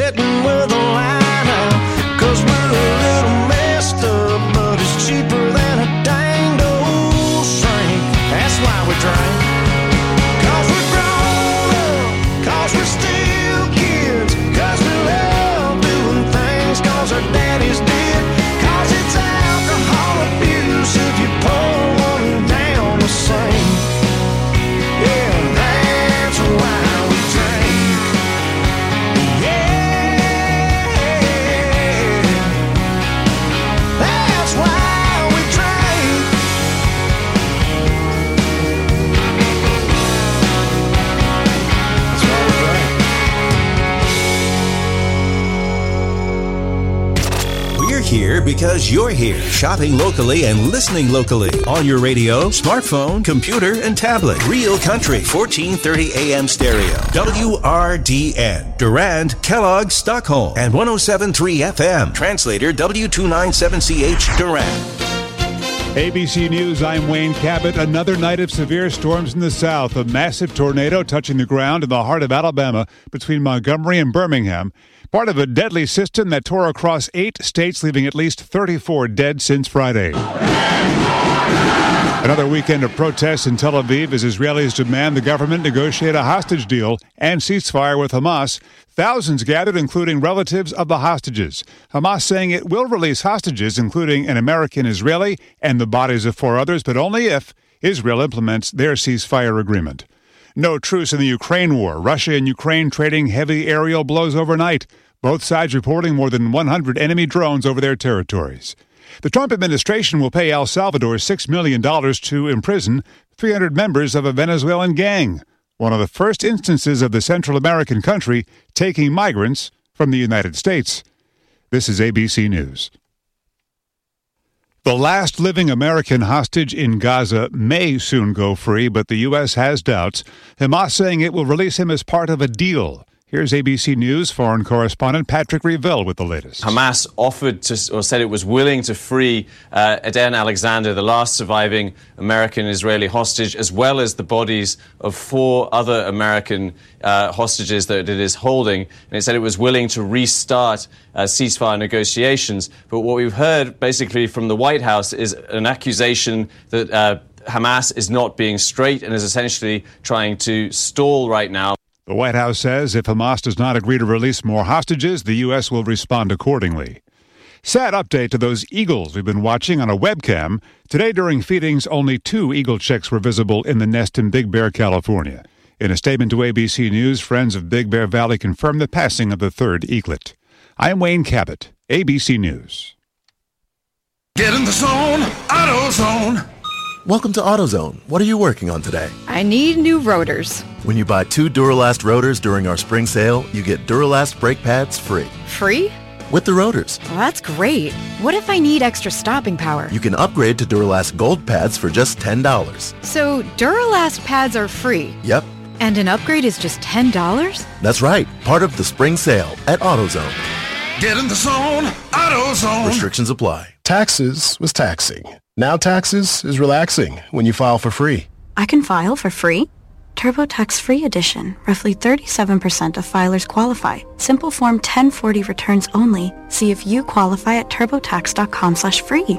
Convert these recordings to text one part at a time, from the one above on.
sitting with a line out, 'cause we're a little messed up, but it's cheaper than a danged old shrink. That's why we drink. 'Cause we're grown up, 'cause we're still kids, 'cause we love doing things 'cause our daddies did, 'cause it's alcohol abuse if you pour one down the same. Yeah, that's why we drink. Yeah, that's why we drink. That's why we drink. We're here because you're here, shopping locally and listening locally on your radio, smartphone, computer, and tablet. Real Country, 1430 AM stereo. WRDN, Durand, Kellogg, Stockholm, and 107.3 FM. Translator W297CH, Durand. ABC News, I'm Wayne Cabot. Another night of severe storms in the south. A massive tornado touching the ground in the heart of Alabama between Montgomery and Birmingham. Part of a deadly system that tore across 8 states, leaving at least 34 dead since Friday. Another weekend of protests in Tel Aviv as Israelis demand the government negotiate a hostage deal and ceasefire with Hamas. Thousands gathered, including relatives of the hostages. Hamas saying it will release hostages, including an American Israeli and the bodies of 4 others, but only if Israel implements their ceasefire agreement. No truce in the Ukraine war. Russia and Ukraine trading heavy aerial blows overnight. Both sides reporting more than 100 enemy drones over their territories. The Trump administration will pay El Salvador $6 million to imprison 300 members of a Venezuelan gang, one of the first instances of the Central American country taking migrants from the United States. This is ABC News. The last living American hostage in Gaza may soon go free, but the U.S. has doubts. Hamas saying it will release him as part of a deal. Here's ABC News foreign correspondent Patrick Reville with the latest. Hamas offered to, or said it was willing to free Eden Alexander, the last surviving American-Israeli hostage, as well as the bodies of 4 other American hostages that it is holding. And it said it was willing to restart ceasefire negotiations. But what we've heard basically from the White House is an accusation that Hamas is not being straight and is essentially trying to stall right now. The White House says if Hamas does not agree to release more hostages, the U.S. will respond accordingly. Sad update to those eagles we've been watching on a webcam. Today during feedings, only 2 eagle chicks were visible in the nest in Big Bear, California. In a statement to ABC News, friends of Big Bear Valley confirmed the passing of the 3rd eaglet. I'm Wayne Cabot, ABC News. Get in the zone, AutoZone. Welcome to AutoZone. What are you working on today? I need new rotors. When you buy 2 Duralast rotors during our spring sale, you get Duralast brake pads free. Free? With the rotors. Well, that's great. What if I need extra stopping power? You can upgrade to Duralast Gold pads for just $10. So Duralast pads are free? Yep. And an upgrade is just $10? That's right. Part of the spring sale at AutoZone. Get in the zone, AutoZone. Restrictions apply. Taxes was taxing. Now taxes is relaxing when you file for free. I can file for free? TurboTax Free Edition. Roughly 37% of filers qualify. Simple Form 1040 returns only. See if you qualify at turbotax.com/free.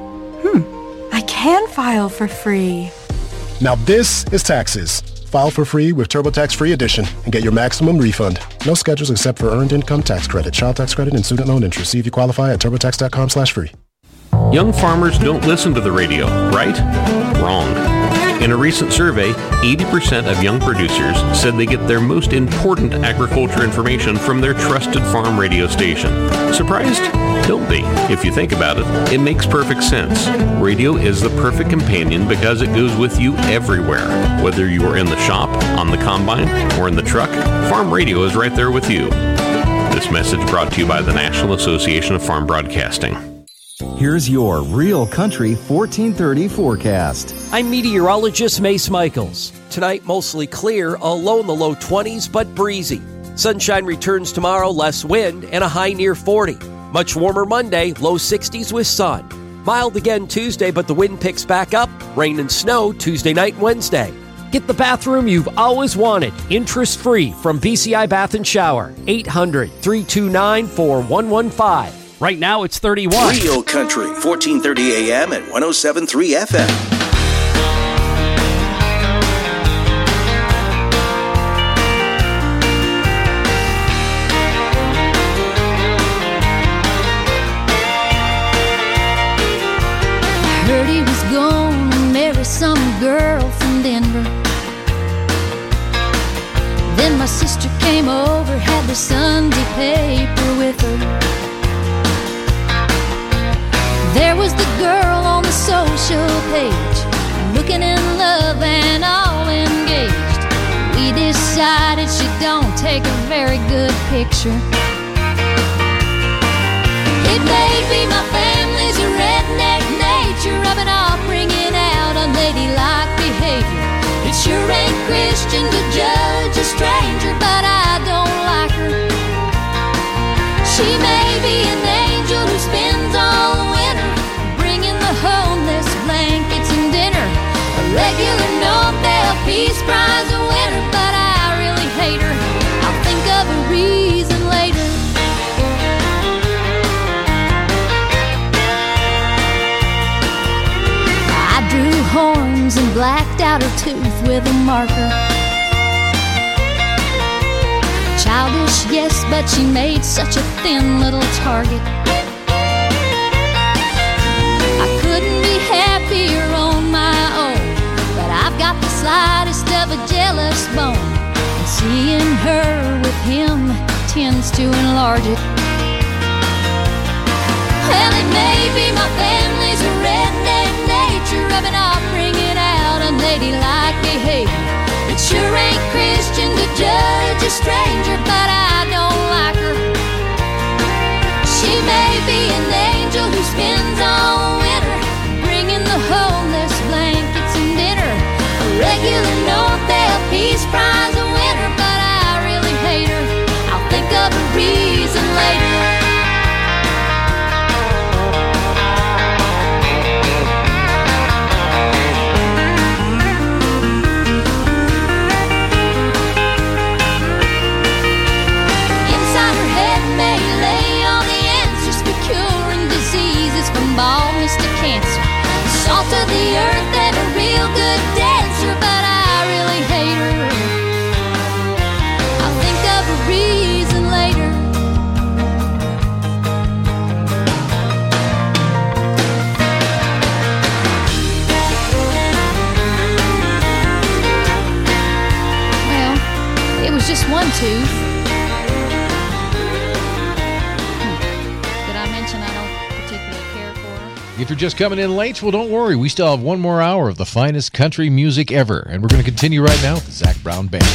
I can file for free. Now this is taxes. File for free with TurboTax Free Edition and get your maximum refund. No schedules except for earned income tax credit, child tax credit, and student loan interest. See if you qualify at turbotax.com/free. Young farmers don't listen to the radio, right? Wrong. In a recent survey, 80% of young producers said they get their most important agriculture information from their trusted farm radio station. Surprised? Don't be. If you think about it, it makes perfect sense. Radio is the perfect companion because it goes with you everywhere. Whether you are in the shop, on the combine, or in the truck, farm radio is right there with you. This message brought to you by the National Association of Farm Broadcasting. Here's your Real Country 1430 forecast. I'm meteorologist Mace Michaels. Tonight, mostly clear, a low in the low 20s, but breezy. Sunshine returns tomorrow, less wind, and a high near 40. Much warmer Monday, low 60s with sun. Mild again Tuesday, but the wind picks back up. Rain and snow Tuesday night and Wednesday. Get the bathroom you've always wanted, interest-free from BCI Bath and Shower. 800-329-4115. Right now it's 31. Real Country, 1430 AM and 107.3 FM. Heard he was gonna marry some girl from Denver. Then my sister came over, had the Sunday paper with her. There was the girl on the social page, looking in love and all engaged. We decided she don't take a very good picture. It may be my family's a redneck nature, rubbing off, bringing out unladylike behavior. It sure ain't Christian to judge a stranger, but I don't like her. She may be an angel who spends all the winter bringing the homeless blankets and dinner, a regular Nobel Peace Prize winner, but I really hate her. I'll think of a reason later. I drew horns and blacked out her tooth with a marker. Childish, yes, but she made such a thin little target. I couldn't be happier on my own, but I've got the slightest of a jealous bone, and seeing her with him tends to enlarge it. Well, it may be my family's a redneck nature, rubbing off, bringing out unladylike behavior. It sure ain't Christian to judge a stranger, but I don't like her. She may be an angel who spends all winter bringing the homeless blankets and dinner, a regular Nobel Peace Prize winner, but I really hate her. I'll think of a reason later. Baldness to cancer, salt of the earth and a real good dancer, but I really hate her. I'll think of a reason later. Well, it was just one tooth. Did I mention I don't particularly care for her? If you're just coming in late, well, don't worry. We still have one more hour of the finest country music ever. And we're going to continue right now with the Zac Brown Band.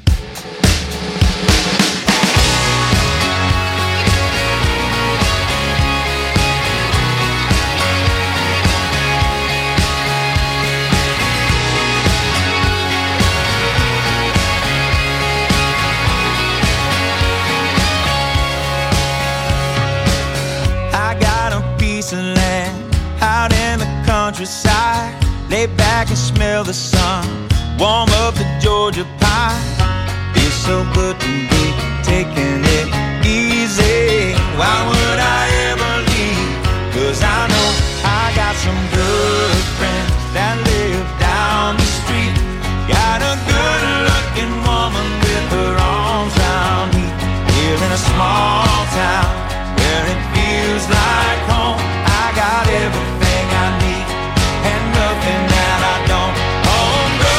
I got a piece of land out in the countryside. Lay back and smell the sun, warm up the Georgia pie. Feels so good to be taking it easy. Why would I ever leave? 'Cause I know I got some good friends that live down the street. Got a good looking woman with her arms round me. Here in a small town where it feels like home. I got everything I need and nothing that I don't. Oh no,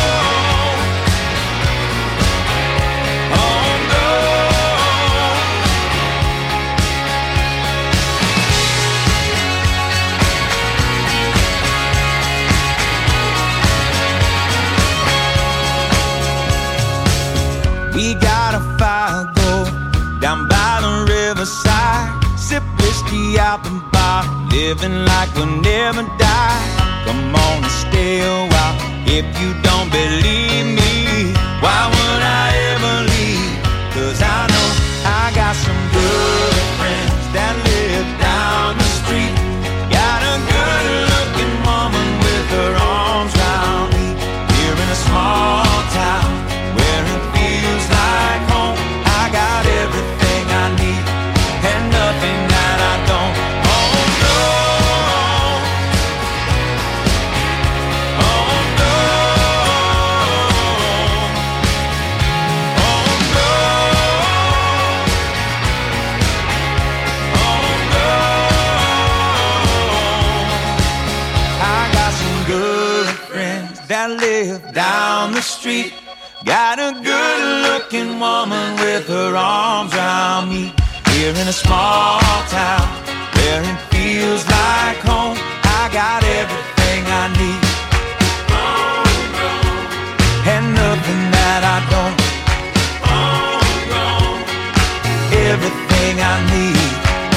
oh no. We got a fire go down by the riverside. Sip whiskey out the bar, living like we'll never die. Come on and stay a while. If you don't believe me, why would I ever leave? 'Cause I know I got some good friends that live down the street. Got a good looking woman with her arms round me. Here in a small that live down the street. Got a good-looking woman with her arms around me. Here in a small town where it feels like home, I got everything I need. And nothing that I don't. Everything I need.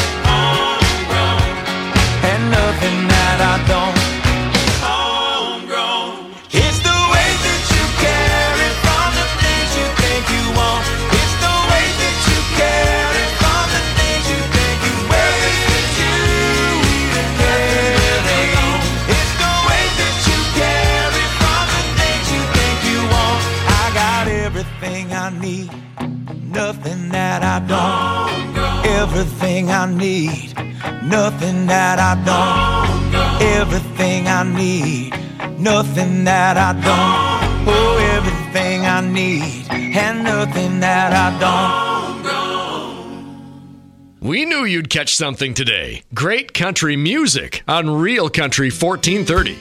And nothing that I don't. Homegrown. It's the way that you carry from the things you think you want. It's the way that you carry from the things you think you wear. That you even carry on. It's the way that you carry from the things you think you want. I got everything I need. Nothing that I don't. Everything I need. Nothing that I don't. Everything I need. Nothing that I don't. Oh, everything I need. And nothing that I don't. We knew you'd catch something today. Great country music on Real Country 1430.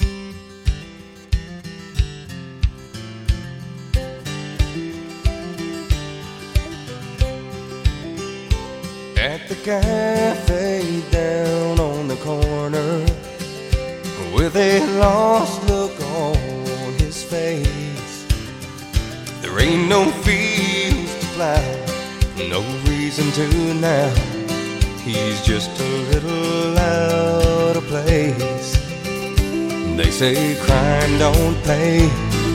At the cafe down on the corner, with a lost look on his face. There ain't no fields to plow, no reason to now. He's just a little out of place. They say crime don't pay,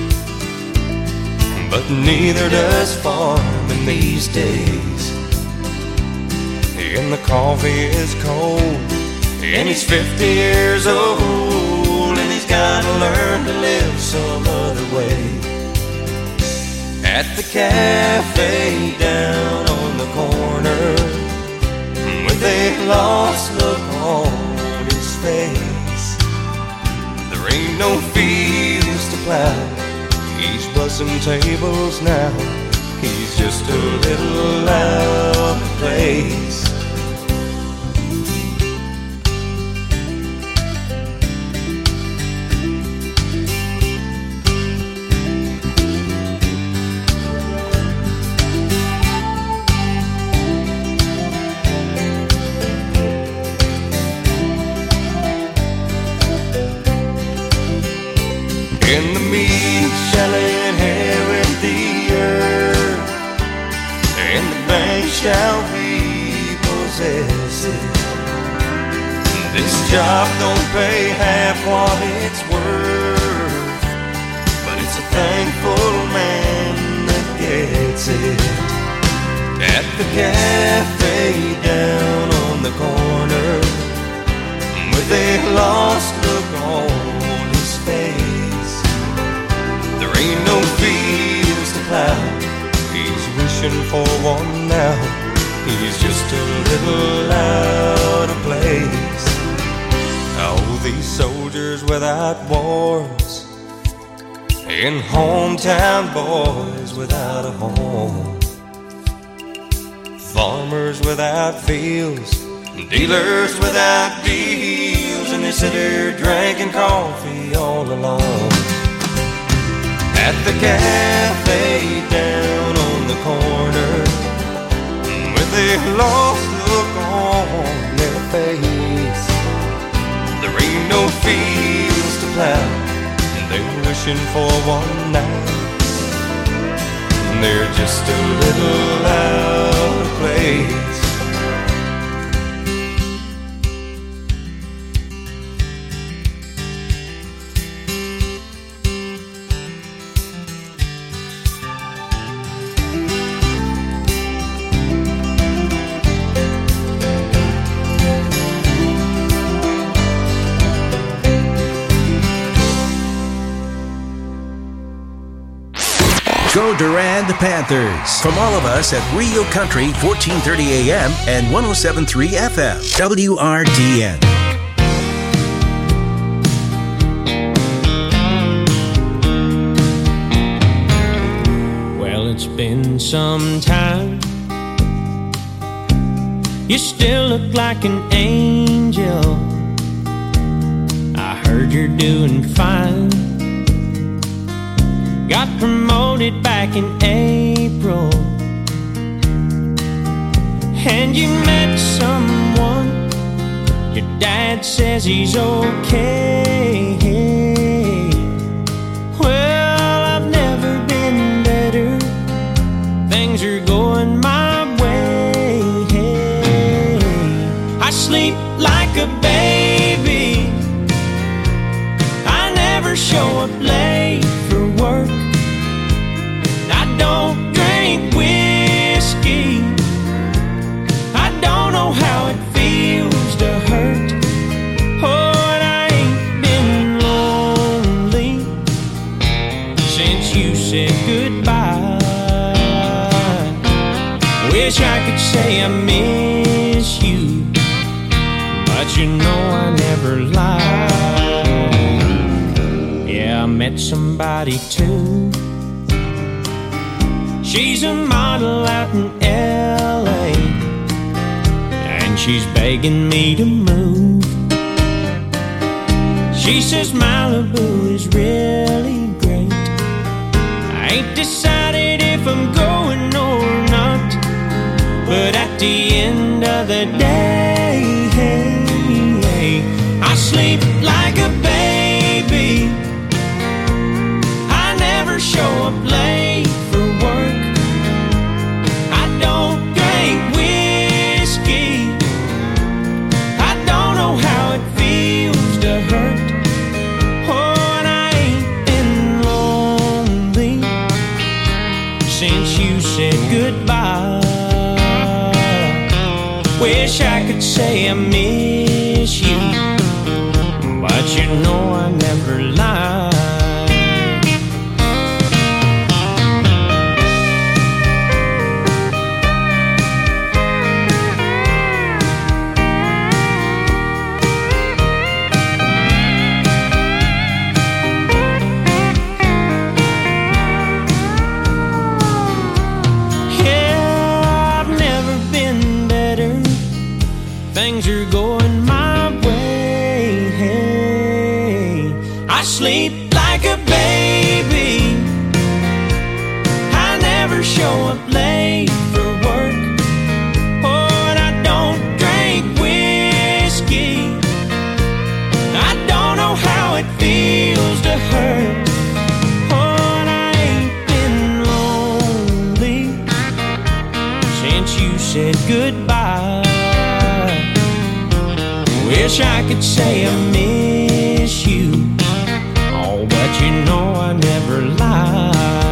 but neither does farming these days. And the coffee is cold, and he's 50 years old, and he's gotta learn to live some other way. At the cafe down on the corner, with a lost look on his face. There ain't no fields to plow, he's bussing tables now. He's just a little out of place. In the meek shall inherit the earth, and the bank shall repossess it. This job don't pay half what it's worth, but it's a thankful man that gets it. At the cafe down on the corner, with a lost look on his face. Ain't no fields to plow, he's wishing for one now. He's just a little out of place. Oh, these soldiers without wars, and hometown boys without a home, farmers without fields, dealers without deals, and they sit there drinking coffee all alone. At the cafe down on the corner, with a lost look on their face. There ain't no fields to plow, they're wishing for one now. They're just a little out of place. Go Durand Panthers. From all of us at Real Country 1430 AM and 107.3 FM. WRDN. Well, it's been some time. You still look like an angel. I heard you're doing fine. got promoted back in April. And you met someone, your dad says he's okay. Well, I've never been better, things are going my way. I sleep like a baby, I never show up late for work. I don't drink whiskey, I don't know how it feels to hurt. Oh, and I ain't been lonely since you said goodbye. Wish I could say I miss you, but you know I never lie. Yeah, I met somebody too. She's a model out in L.A., and she's begging me to move. She says Malibu is really great. I ain't decided if I'm going or not, but at the end of the day, I sleep like a baby, I never show up late for work. I don't drink whiskey, I don't know how it feels to hurt. Oh, and I ain't been lonely since you said goodbye. Wish I could say I miss you, but you know I never lie. Yeah, I've never been better, things are going my way. I sleep like a baby, I never show up late for work. Oh, and I don't drink whiskey, I don't know how it feels to hurt. Oh, and I ain't been lonely since you said goodbye. Wish I could say I miss you, oh, but you know I never lie.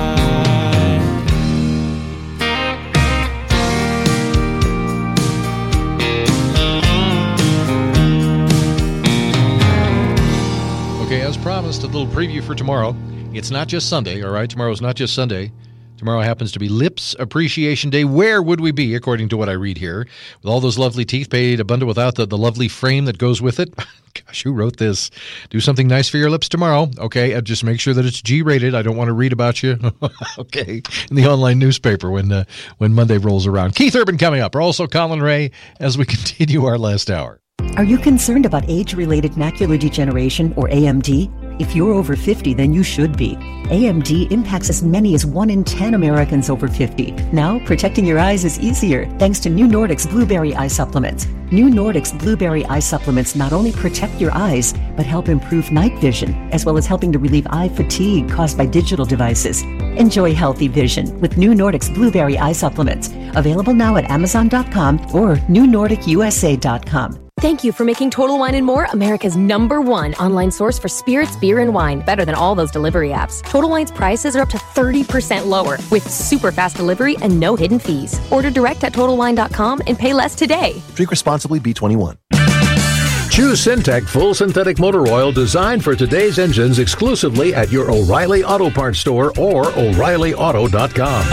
Okay, as promised, a little preview for tomorrow. It's not just Sunday, all right? Tomorrow's not just Sunday. Tomorrow happens to be Lips Appreciation Day. Where would we be, according to what I read here? With all those lovely teeth paid abundant without the lovely frame that goes with it. Gosh, who wrote this? Do something nice for your lips tomorrow. Okay, just make sure that it's G-rated. I don't want to read about you. Okay, in the online newspaper when Monday rolls around. Keith Urban coming up. We're also Colin Ray as we continue our last hour. Are you concerned about age-related macular degeneration, or AMD? If you're over 50, then you should be. AMD impacts as many as 1 in 10 Americans over 50. Now, protecting your eyes is easier thanks to New Nordic's Blueberry Eye Supplements. New Nordic's Blueberry Eye Supplements not only protect your eyes, but help improve night vision, as well as helping to relieve eye fatigue caused by digital devices. Enjoy healthy vision with New Nordic's Blueberry Eye Supplements. Available now at Amazon.com or NewNordicUSA.com. Thank you for making Total Wine & More America's #1 online source for spirits, beer, and wine. Better than all those delivery apps. Total Wine's prices are up to 30% lower with super fast delivery and no hidden fees. Order direct at TotalWine.com and pay less today. Drink responsibly, B21. Choose Syntec Full Synthetic Motor Oil designed for today's engines exclusively at your O'Reilly Auto Parts store or O'ReillyAuto.com.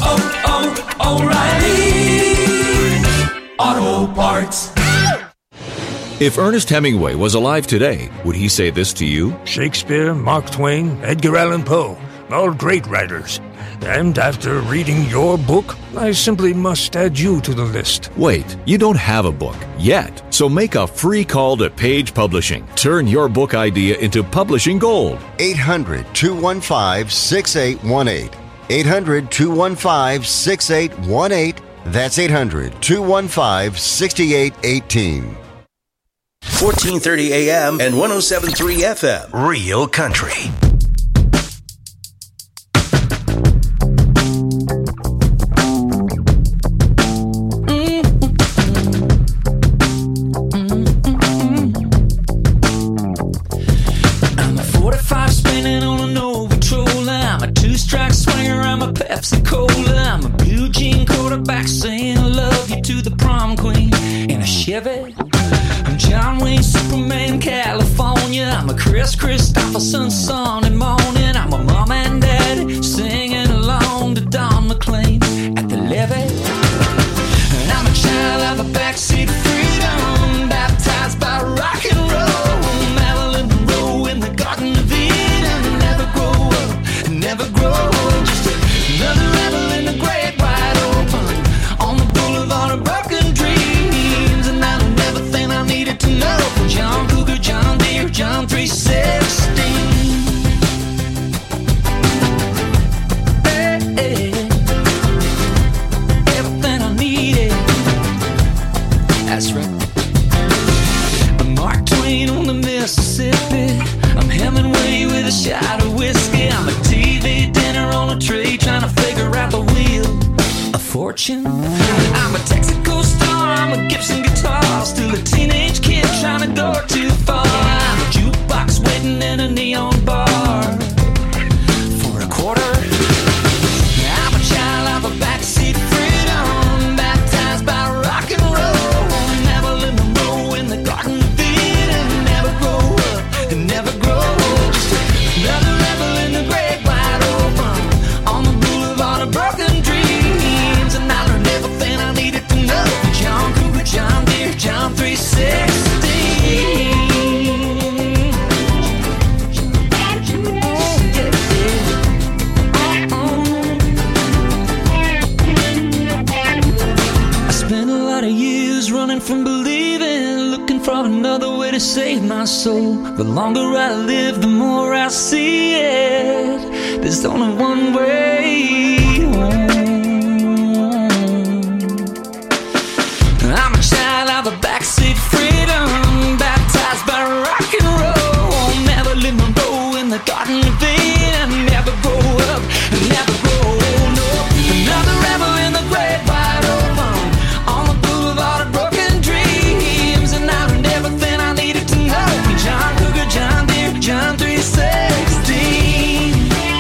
O'Reilly Auto Parts. If Ernest Hemingway was alive today, would he say this to you? Shakespeare, Mark Twain, Edgar Allan Poe, all great writers. And after reading your book, I simply must add you to the list. Wait, you don't have a book yet, so make a free call to Page Publishing. Turn your book idea into publishing gold. 800-215-6818. 800-215-6818. That's 800-215-6818. 1430 AM and 107.3 FM. Real Country. I'm a 45 spinning on an old patroller. I'm a two-strike swinger. I'm a Pepsi Cola. I'm a blue jean quarterback saying I love you to the prom queen in a Chevy. I'm John Wayne, Superman, California. I'm a Chris Christopherson, son and morning. I'm a mom and daddy singing along to Don McLean at the levee. And I'm a child of a backseat freedom, baptized by rock and roll. Marilyn Monroe in the Garden of Eden. Never grow up, never grow old. Just another rebel in the great wide open on the boulevard of broken dreams. And I don't ever think I needed to know from John Cougar, John Deere, John 316. Hey, hey. Everything I needed. That's right. I'm Mark Twain on the Mississippi. I'm Hemingway with a shot of whiskey. I'm a TV dinner on a tray trying to figure out the wheel of fortune. I'm a Texaco star. I'm a Gibson guitar. Still a teenage kid trying to go too far. I'm a jukebox waiting in a neon bar for a quarter. I'm a child of a backseat freedom, baptized by rock and roll. Marilyn Monroe in the Garden of Eden. Never grow up and never grow old. Just another rebel in the great wide open on the boulevard of broken dreams. And I learned everything I needed to know from John Cougar, John Deere, John 316. I spent a lot of years running from believing, looking for another way to save my soul. The longer I live, the more I see it. There's only one way home. I'm a child of a backseat freedom, baptized by rock and roll. Marilyn Monroe in the Garden of Eden. Never grow up, never grow old. No, another rebel in the great wide open on the boulevard of broken dreams. And I learned everything I needed to know from John Cougar, John Deere, John 316.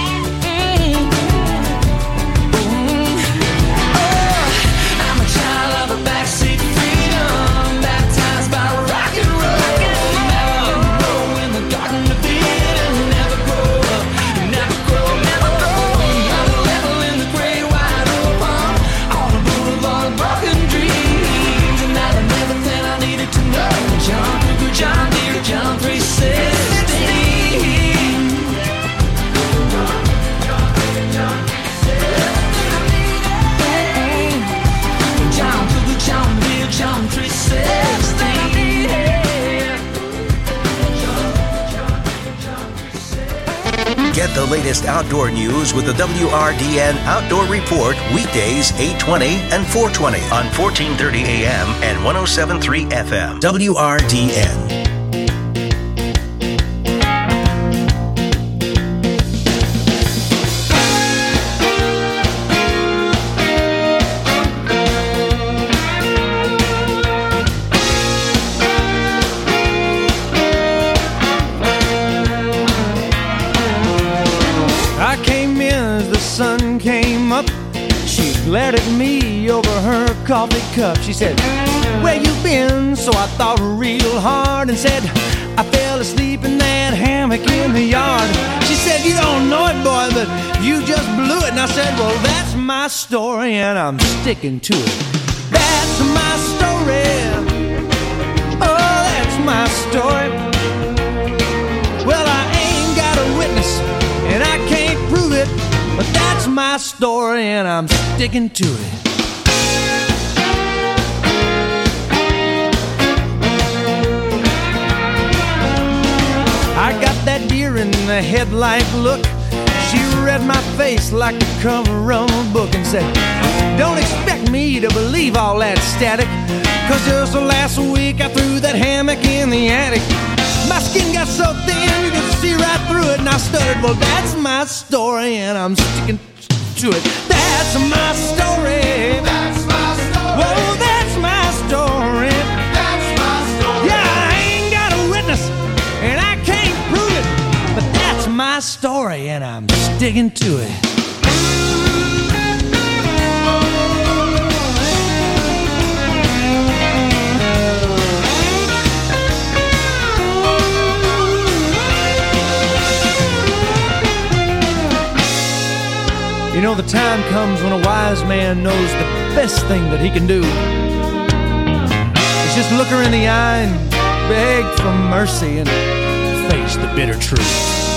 I'm a child of a backseat freedom, baptized by rock and roll. Marilyn Monroe in the Garden of Eden. Never grow up, never grow, never grow. Another level in the great wide open on the boulevard of broken dreams. And I learned everything I needed to know. John Cougar, John Deere, John 316. John Cougar, John Deere, John 316. Get the latest outdoor news with the WRDN Outdoor Report weekdays 8:20 and 4:20 on 1430 AM and 107.3 FM. WRDN. I came in as the sun came up. She glared at me over her coffee cup. She said, "Where you been?" So I thought real hard and said, "I fell asleep in that hammock in the yard." She said, "You don't know it, boy, but you just blew it." And I said, "Well, that's my story and I'm sticking to it. That's my story. Oh, that's my story. Well, I ain't got a witness and I can't prove it, but that's my story and I'm sticking to it. I got that deer in the headlight look. She read my face like the cover of a book and said, don't expect me to believe all that static, 'cause just last week I threw that hammock in the attic. My skin got so thin you could see right through it, and I stuttered, well, that's my story and I'm sticking to it. That's my story. That's my story. Whoa, that's my story. That's my story. Yeah, I ain't got a witness and I can't prove it, but that's my story and I'm sticking to it. You know, the time comes when a wise man knows the best thing that he can do is just look her in the eye and beg for mercy and face the bitter truth.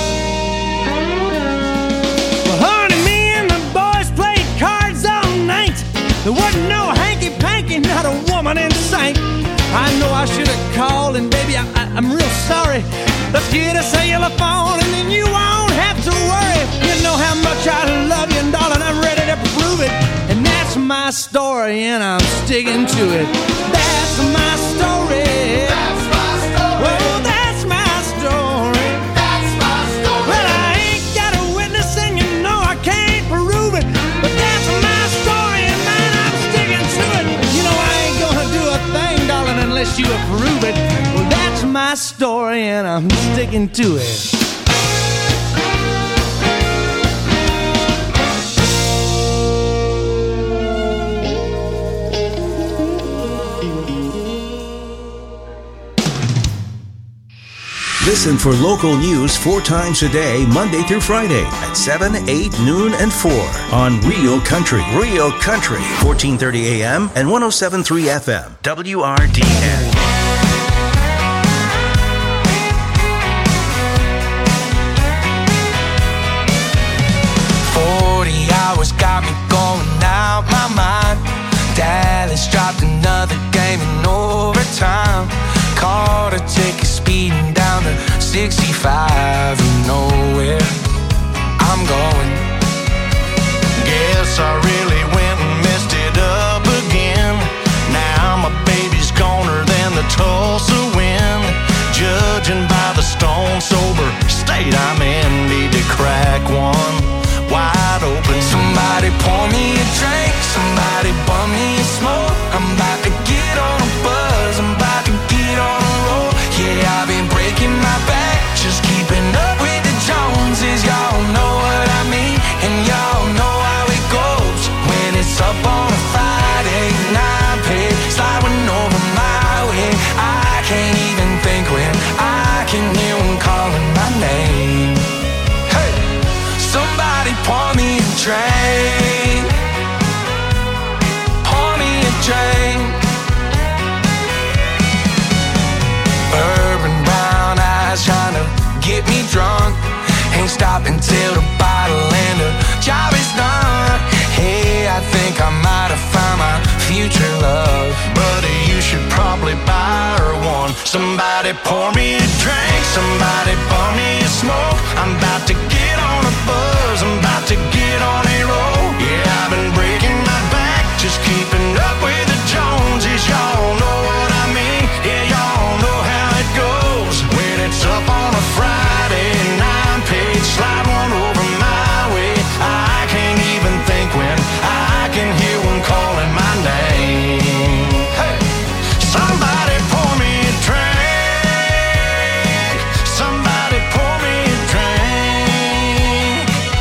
Well, honey, me and the boys played cards all night. There wasn't no hanky-panky, not a woman in sight. I know I should have called, and baby, I'm real sorry. Let's get a cellular phone and then you won't have to worry. You know how much I love you, and darling, I'm ready to prove it. And that's my story and I'm sticking to it. That's my story. That's my story. Well, that's my story. That's my story. Well, I ain't got a witness and you know I can't prove it, but that's my story and man, I'm sticking to it. You know I ain't gonna do a thing, darling, unless you approve it. Well, that's my story and I'm sticking to it. Listen for local news 4 times a day, Monday through Friday at 7, 8, noon, and 4 on Real Country. Real Country, 1430 AM and 107.3 FM, WRDN. Got me going out my mind. Dallas dropped another game in overtime. Caught a ticket speeding down to 65. You know where I'm going. Guess I really went and messed it up again. Now my baby's goner than the Tulsa wind. Judging by the stone sober state I'm in, need to crack one wide open. Somebody pour me a drink, somebody bum me a smoke. I'm about to get on a buzz, I'm about to get on a roll. Yeah, I've been breaking my back, just keeping up with the Joneses. Y'all know what I mean, and y'all know how it goes. When it's up on a Friday night, pay sliding over my way. I can't even think when I can hear one calling my name. Hey, somebody pour me a drink, pour me a drink. Urban brown eyes trying to get me drunk. Ain't stopping till the bottle and the job is done. Hey, I think I might have found my future love. Buddy, you should probably buy her one. Somebody pour me a drink, somebody pour me a smoke. I'm about to get on a buzz, I'm about to get on a roll. Yeah, I've been breaking my back, just keeping up with the Joneses. Y'all know what I mean, yeah, y'all know how it goes. When it's up on a Friday night, page slide one over my way. I can't even think when I can hear one calling my name. Hey, somebody pour me a drink, somebody pour me a drink.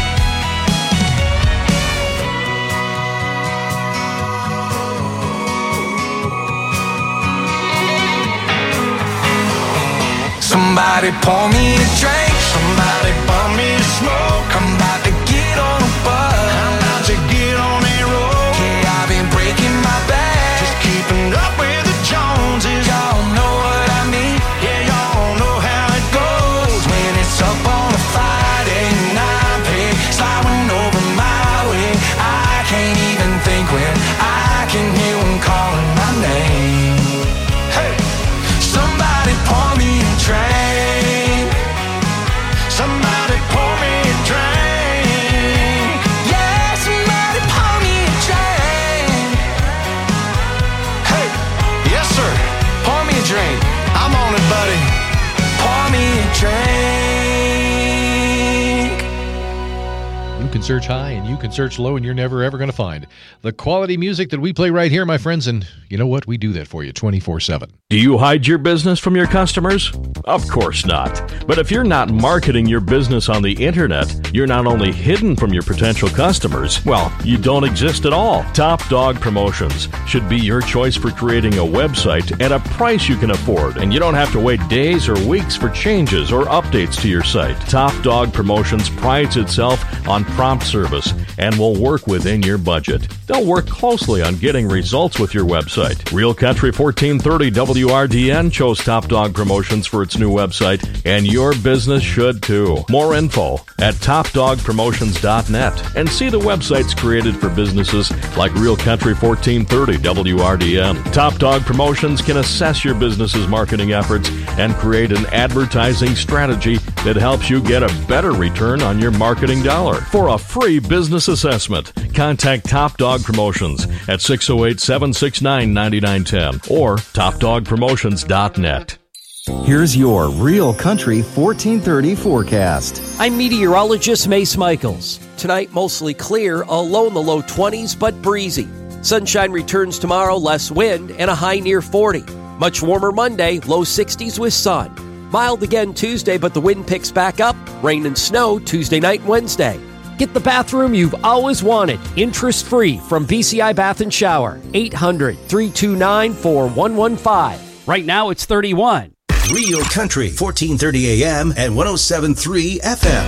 Somebody pour me a drink, somebody pour me a smoke. I'm about to get on a buzz, I'm about to get on a roll. Yeah, I've been breaking my back, just keeping up with the Joneses. Y'all know what I mean, yeah, y'all know how it goes. When it's up on a Friday night, pay sliding over my way. drink. I'm on it, buddy. Pour me a drink. You can search high and you can search low, and you're never, ever going to find the quality music that we play right here, my friends. And you know what? We do that for you 24/7. Do you hide your business from your customers? Of course not. But if you're not marketing your business on the internet, you're not only hidden from your potential customers, well, you don't exist at all. Top Dog Promotions should be your choice for creating a website at a price you can afford, and you don't have to wait days or weeks for changes or updates to your site. Top Dog Promotions prides itself on prompt service and will work within your budget. They'll work closely on getting results with your website. Real Country 1430 WRDN chose Top Dog Promotions for its new website, and your business should too. More info at topdogpromotions.net, and see the websites created for businesses like Real Country 1430 WRDN. Top Dog Promotions can assess your business's marketing efforts and create an advertising strategy that helps you get a better return on your marketing dollar. For a free business assessment, contact Top Dog Promotions at 608-769-9910 or topdogpromotions.net. Here's your Real Country 1430 forecast. I'm meteorologist Mace Michaels. Tonight, mostly clear, a low in the low 20s, but breezy. Sunshine returns tomorrow, less wind, and a high near 40. Much warmer Monday, low 60s with sun. Mild again Tuesday, but the wind picks back up. Rain and snow Tuesday night and Wednesday. Get the bathroom you've always wanted, interest-free from BCI Bath & Shower. 800-329-4115. Right now it's 31. Real Country, 1430 AM and 107.3 FM.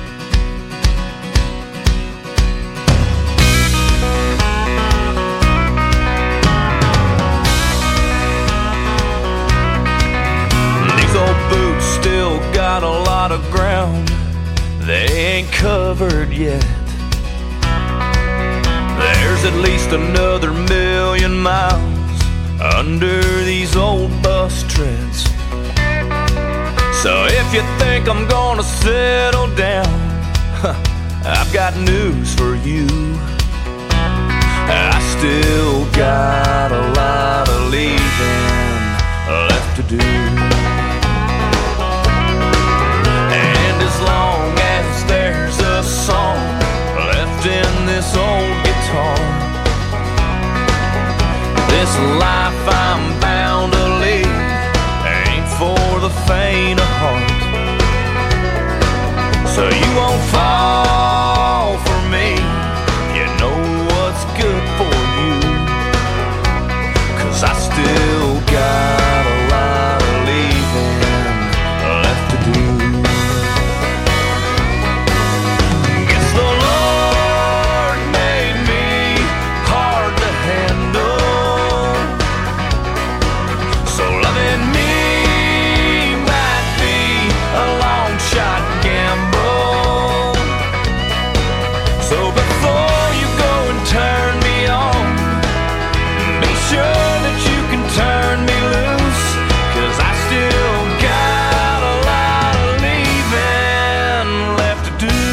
These old boots still got a lot of ground they ain't covered yet. There's at least another 1,000,000 miles under these old bus treads. So if you think I'm gonna settle down, I've got news for you. I still got a lot of leaving left to do. And as long as there's a song left in this old guitar, this life I'm bound to lead ain't for the faint of heart. So you won't fall for me, you know what's good for you, 'cause I still got a lot of leaving left to do. Guess the Lord made me hard to handle, so loving me might be a long shot gamble. So before you go and turn me on, be sure that you can turn me loose, 'cause I still got a lot of leaving left to do.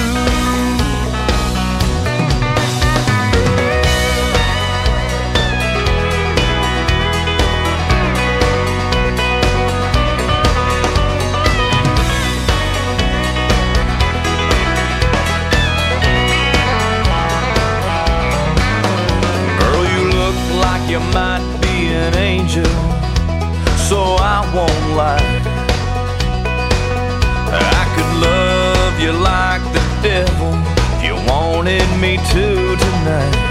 Girl, you look like you might be an angel, so I won't lie. I could love you like the devil if you wanted me to tonight.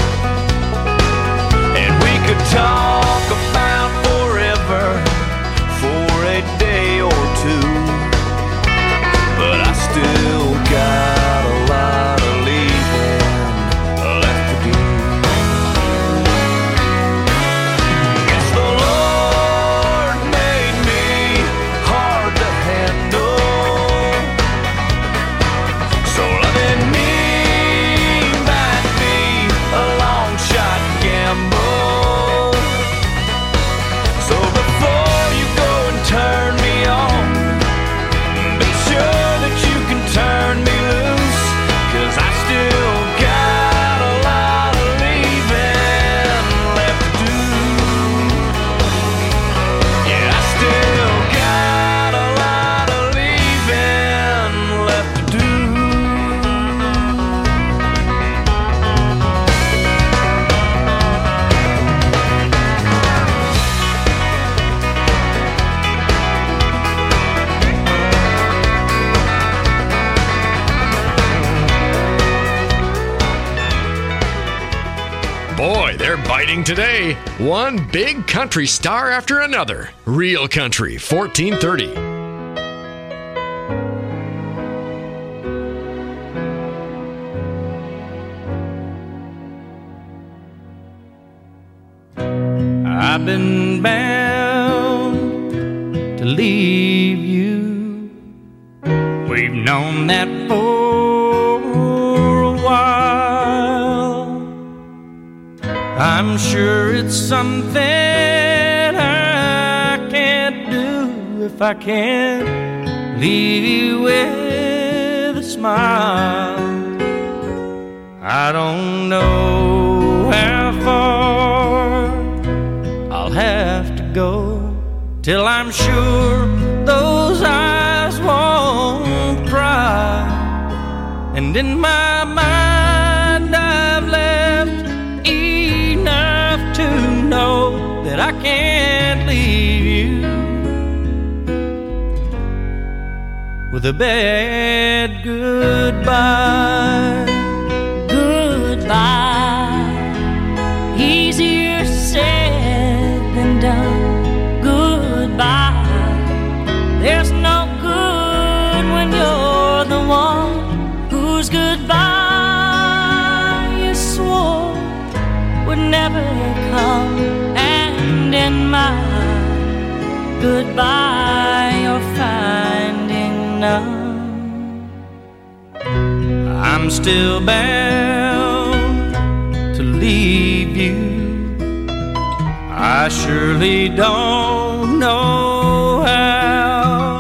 And we could talk about forever for a day or two, but I still got a lot of leaving left to do. Guess the Lord made me hard to handle, so loving me might be a long shot gamble. They're biting today. One big country star after another. Real Country 1430. I've been bound to leave you. We've known that for a while. I'm sure it's something I can't do if I can't leave you with a smile. I don't know how far I'll have to go till I'm sure those eyes won't cry. And in my mind I've left enough to know that I can't leave you with a bad goodbye. Goodbye, easier said than done. Goodbye, there's no good when you're the one whose goodbye you swore would never come. And in my goodbye you're finding none. I'm still bound to leave you. I surely don't know how.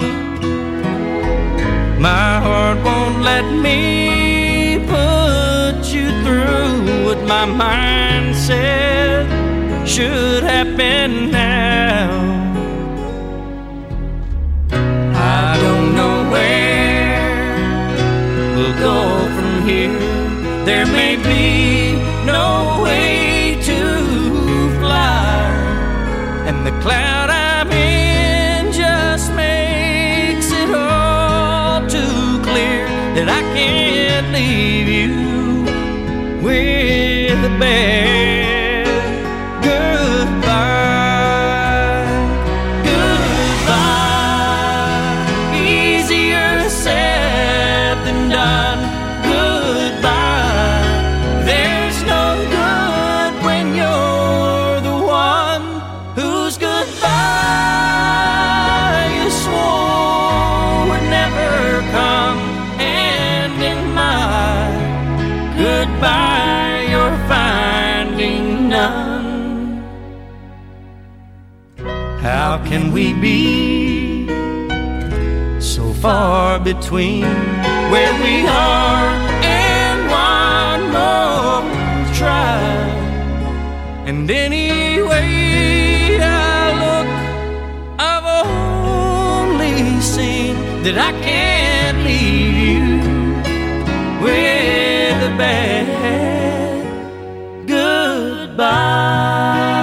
My heart won't let me put you through what my mind said should happen now. I don't know where we'll go from here. There may be no way to fly, and the cloud I'm in just makes it all too clear that I can't leave you with a bad goodbye. Goodbye, easier said than done. Goodbye, there's no good when you're the one whose goodbye you swore would never come. And in my goodbye you're finding none. How can we be so far between where we are and one more try? And anyway I look, I've only seen that I can't leave you with a bad goodbye.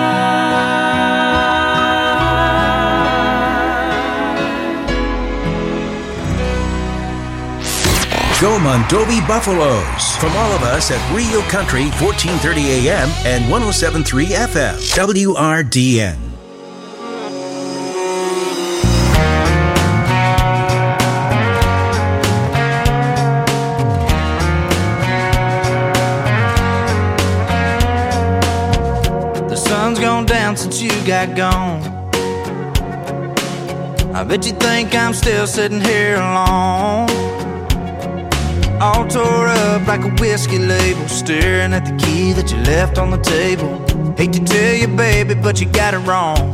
Go Mondovi Buffaloes. From all of us at Real Country 1430 AM and 107.3 FM. WRDN. The sun's gone down since you got gone. I bet you think I'm still sitting here alone, all tore up like a whiskey label, staring at the key that you left on the table. Hate to tell you, baby, but you got it wrong.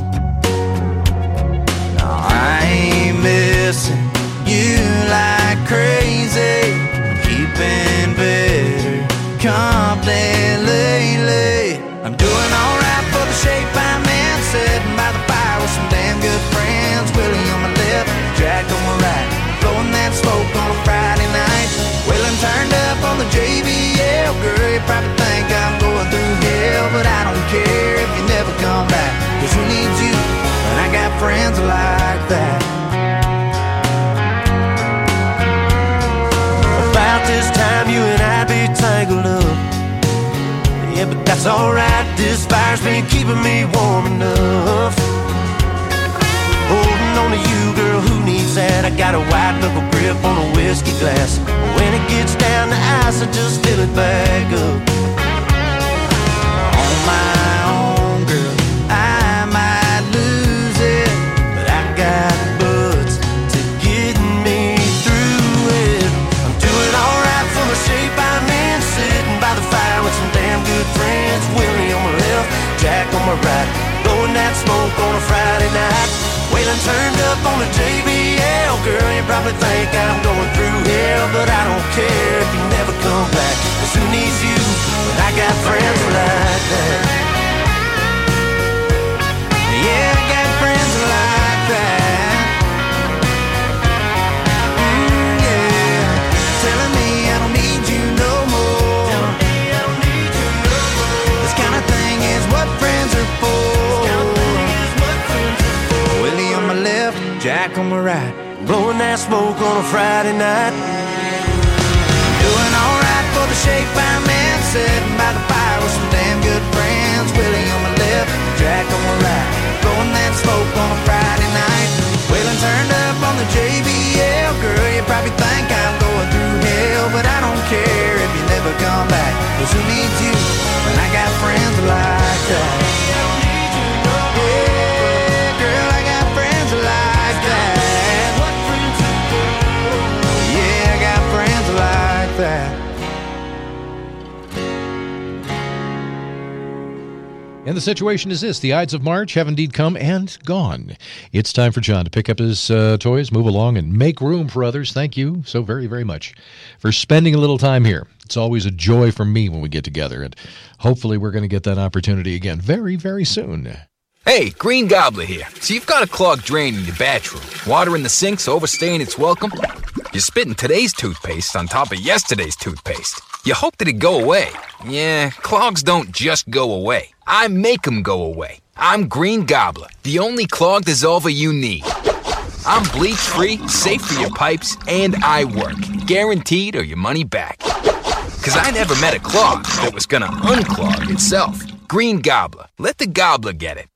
No, I ain't missing you like crazy. Keeping better company lately. I'm doing alright for the shape I'm in, sitting by the fire with some damn good friends. Willie on my left, Jack on my right, blowing that smoke on a Friday night. Wheeling turned up on the JBL. Girl, you probably think I'm going through hell, but I don't care if you never come back, 'cause who needs you that's alright. This fire's been keeping me warm enough. Holding on to you, girl, who needs that? I got a white knuckle grip on a whiskey glass. When it gets down to ice, I just fill it back up. On my own, girl, I might lose it, but I got buds to get me through it. I'm doing alright for the shape I'm in, sitting by the fire with some damn good friends. Willie on my left, Jack on my right, blowing that smoke on a Friday night. Waylon turned up on the JBL. Girl, you probably think I'm going through hell, but I don't care if you never come back. 'Cause who needs you when I got friends like that? Yeah, I got friends like that. Yeah, telling me I don't need you no more. This kind of thing is what friends are for. Willie on my left, Jack on my right, blowing that smoke on a Friday night. Doing alright for the shape I'm in, sitting by the fire with some damn good friends. Willie on my left, Jack on my right, blowing that smoke on a Friday night. Waylon turned up on the JBL. Girl, you probably think I'm going through hell, but I don't care if you never come back. 'Cause who needs you when I got friends like that? And the situation is this. The Ides of March have indeed come and gone. It's time for John to pick up his toys, move along, and make room for others. Thank you so very, very much for spending a little time here. It's always a joy for me when we get together, and hopefully we're going to get that opportunity again very, very soon. Hey, Green Gobbler here. So you've got a clogged drain in your bathroom. Water in the sink's overstaying its welcome. You're spitting today's toothpaste on top of yesterday's toothpaste. You hope that it go away. Yeah, clogs don't just go away. I make them go away. I'm Green Gobbler, the only clog dissolver you need. I'm bleach-free, safe for your pipes, and I work. Guaranteed or your money back. 'Cause I never met a clog that was gonna unclog itself. Green Gobbler. Let the gobbler get it.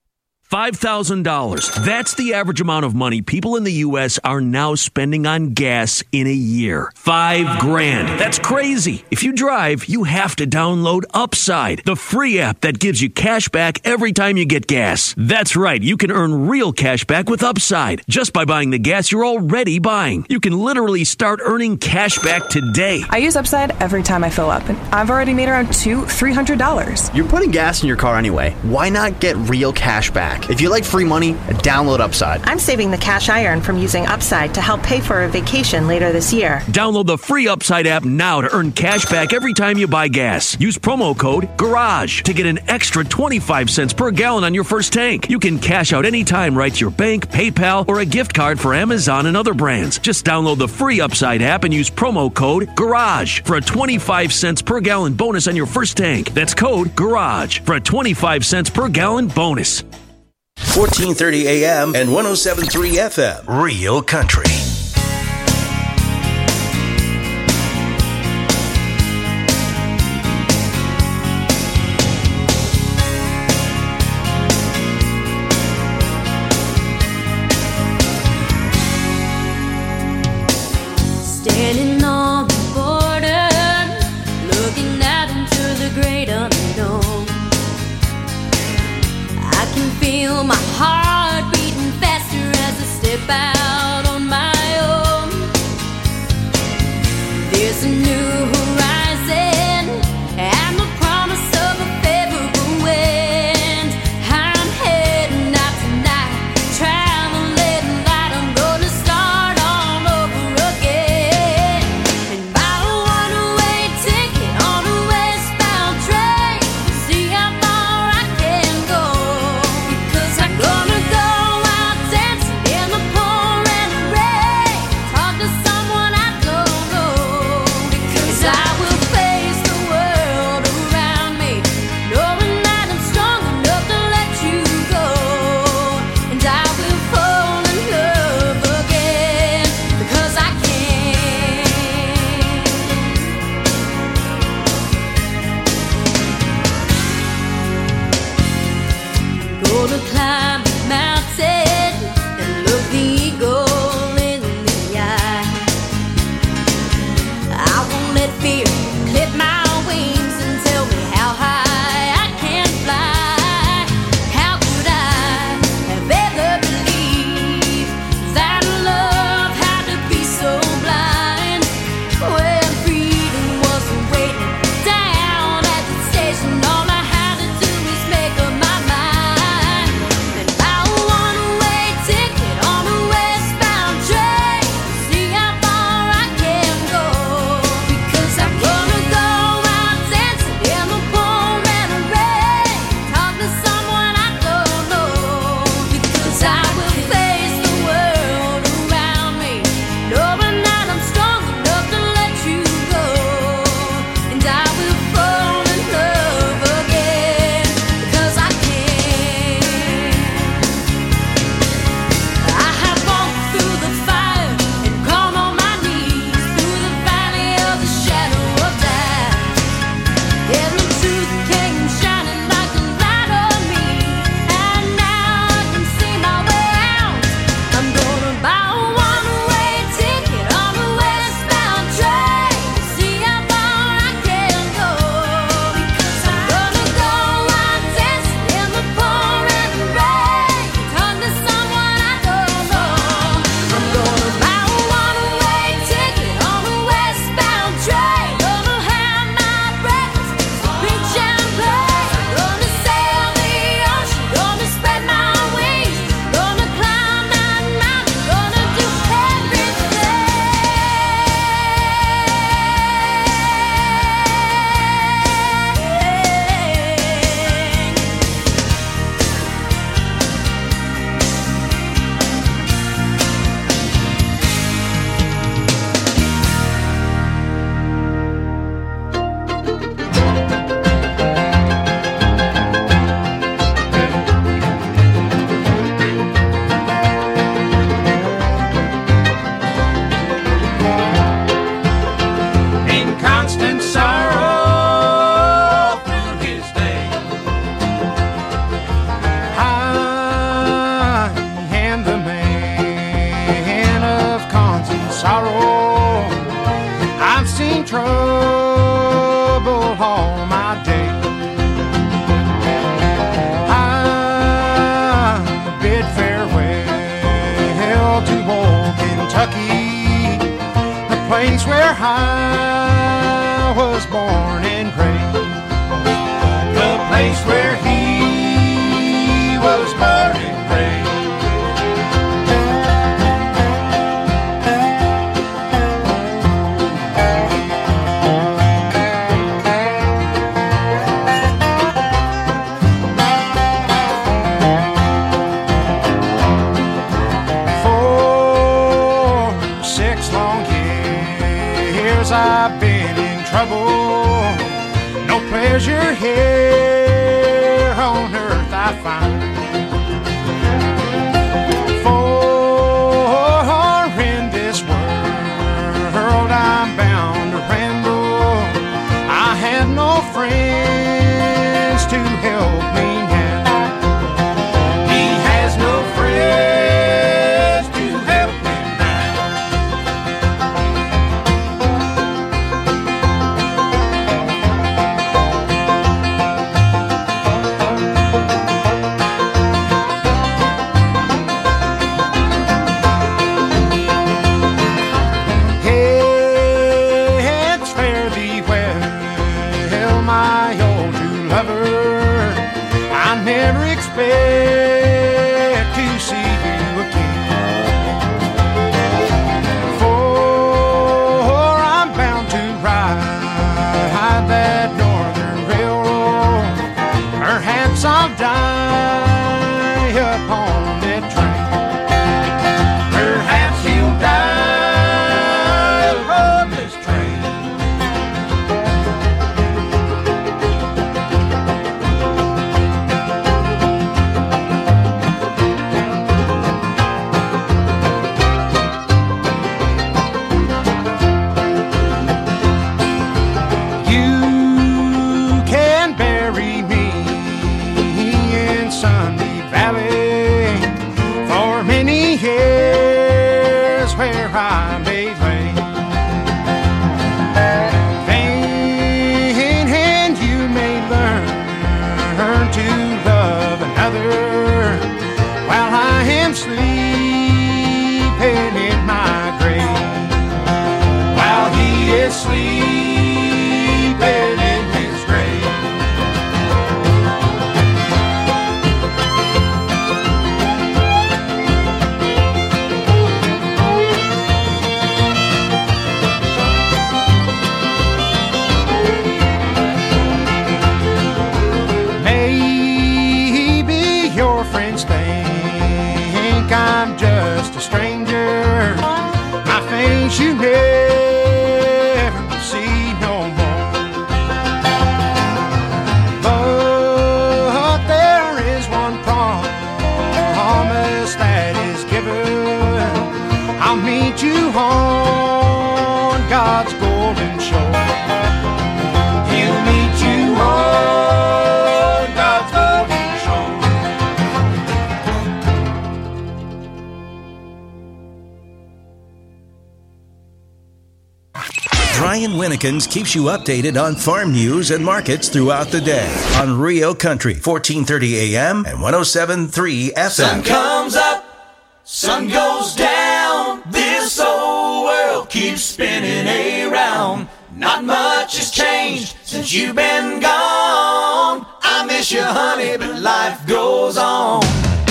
$5,000. That's the average amount of money people in the U.S. are now spending on gas in a year. $5,000. That's crazy. If you drive, you have to download Upside, the free app that gives you cash back every time you get gas. That's right. You can earn real cash back with Upside just by buying the gas you're already buying. You can literally start earning cash back today. I use Upside every time I fill up, and I've already made around $300. You're putting gas in your car anyway. Why not get real cash back? If you like free money, download Upside. I'm saving the cash I earn from using Upside to help pay for a vacation later this year. Download the free Upside app now to earn cash back every time you buy gas. Use promo code GARAGE to get an extra 25 cents per gallon on your first tank. You can cash out anytime right to your bank, PayPal, or a gift card for Amazon and other brands. Just download the free Upside app and use promo code GARAGE for a 25 cents per gallon bonus on your first tank. That's code GARAGE for a 25 cents per gallon bonus. 1430 AM and 107.3 FM. Real Country. Standing on the border, looking out into the great unknown. I can feel my heart beating faster as I step out on my own. There's a new horizon and the promise of a favorable wind. I'm heading out tonight, traveling light. I'm gonna start all over again. And buy a one-way ticket on a westbound train, see how far I can go. 'Cause I'm gonna go out dancing in the pouring sailed to old Kentucky, the place where I was born and raised, the place where he was born and raised. I've been in trouble. No pleasure here on earth I find. For in this world I'm bound to ramble. I have no friends to help me now. He has no friends to help me now. Never expect to see you again, for I'm bound to ride that northern railroad. Perhaps I'll die upon that train. Perhaps you'll die upon this train. You never see no more, but there is one promise that is given. I'll meet you on God's golden shore. He'll meet you on God's golden shore. Brian Winnekins keeps you updated on farm news and markets throughout the day on Rio Country, 1430 AM and 107.3 FM. Sun comes up, sun goes down. This old world keeps spinning around. Not much has changed since you've been gone. I miss you, honey, but life goes on.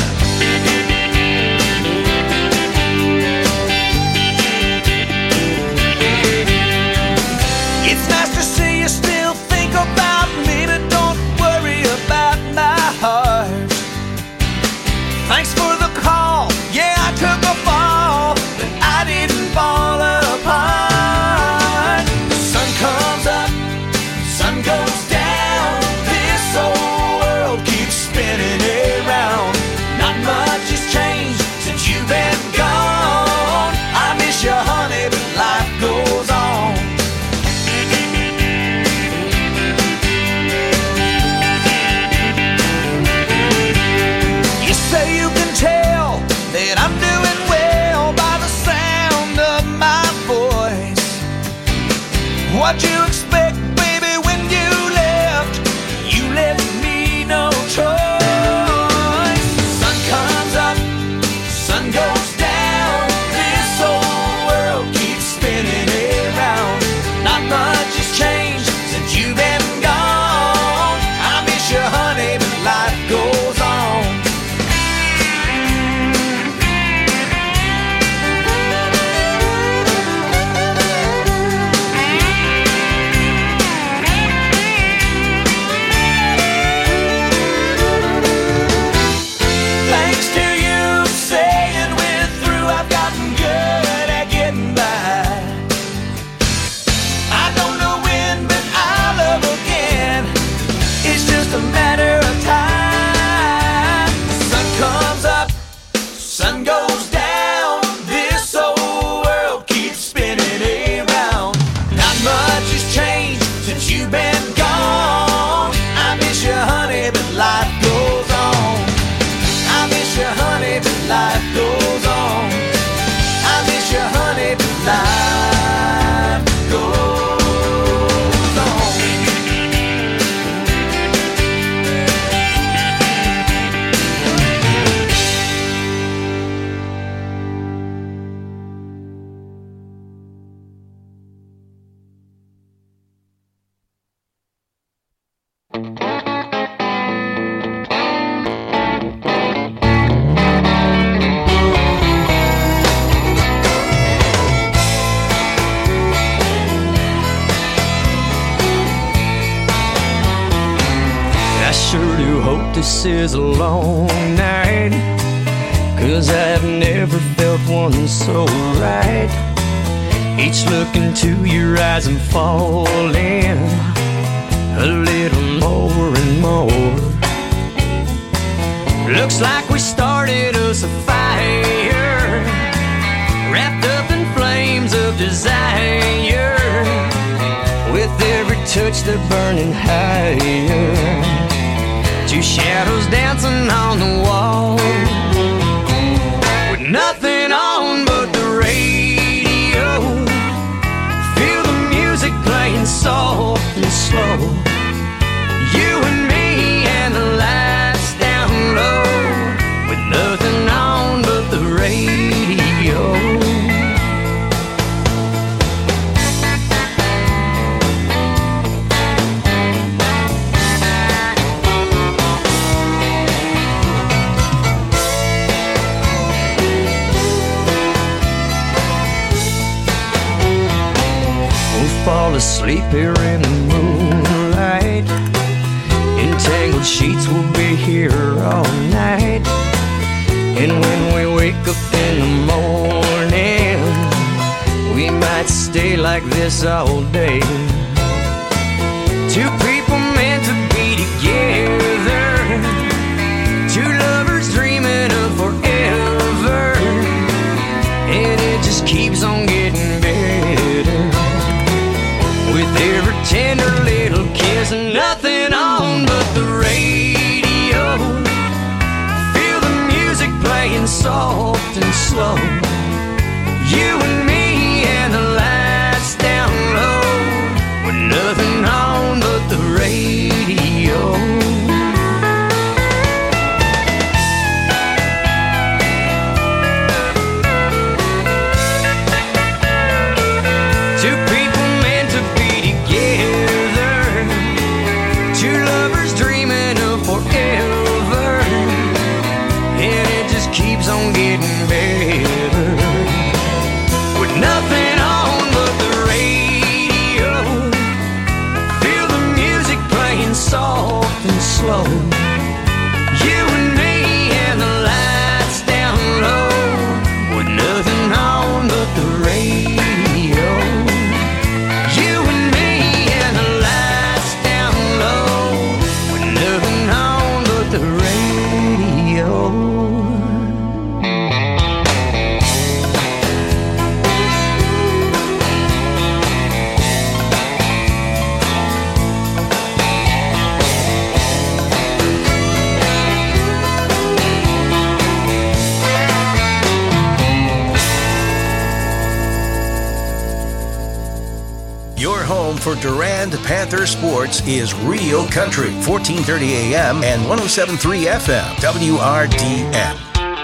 It's nice to see you still think about me, but don't worry about my heart. Thanks for the call. Yeah, I took a fall, but I didn't fall apart. The sun comes up, sun goes down. This old world keeps spinning around. Not much has changed since you've been gone. I miss you, honey, but life goes on. Say you can tell that I'm doing well by the sound of my voice. What you expect, baby, when you left me no choice. Sun comes up, sun goes down. hope this is a long night, 'cause I've never felt one so right. Each look into your eyes I'm falling a little more and more. Looks like we started us a fire, wrapped up in flames of desire. With every touch they're burning higher, two shadows dancing on the wall, with nothing on but the radio. Feel the music playing soft and slow. You and me and the lights down low, with nothing on but the radio. Fall asleep here in the moonlight. Entangled sheets will be here all night. And when we wake up in the morning, we might stay like this all day. Two people meant to be together, two lovers dreaming of forever, and it just keeps on getting better. With every tender little kiss and nothing on but the radio. Feel the music playing soft and slow. You and me and the lights down low, with nothing on but the radio. Keeps on getting better, with nothing on but the radio. Feel the music playing soft and slow. You and me and the lights down low, with nothing on but the radio. You and me and the lights down low, with nothing on but the radio. Your home for Durand Panther sports is Real Country, 1430 AM and 107.3 FM, WRDN.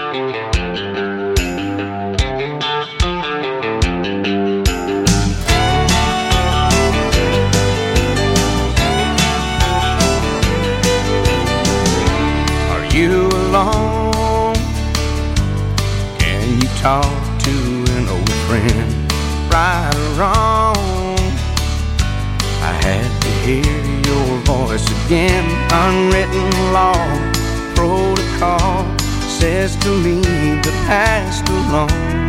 Are you alone? Can you talk to an old friend? Right or wrong? I had to hear your voice again. Unwritten law, protocol says to leave the past alone.